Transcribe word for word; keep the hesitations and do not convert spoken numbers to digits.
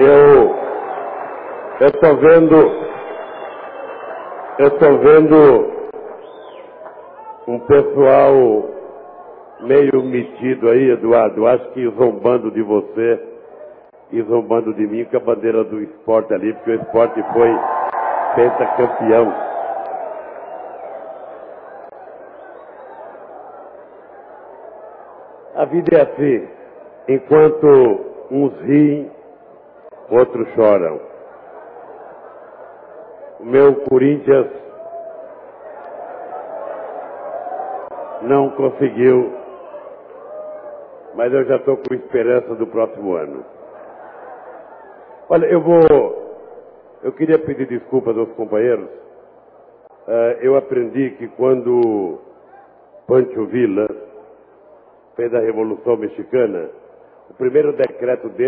Eu estou vendo, eu estou vendo um pessoal meio metido aí, Eduardo, acho que zombando de você e zombando de mim com a bandeira do esporte ali, porque o esporte foi pentacampeão. A vida é assim, enquanto uns riem, outros choram. O meu Corinthians não conseguiu, mas eu já estou com esperança do próximo ano. Olha, eu vou, eu queria pedir desculpas aos companheiros. Uh, eu aprendi que quando Pancho Villa fez a Revolução Mexicana, o primeiro decreto dele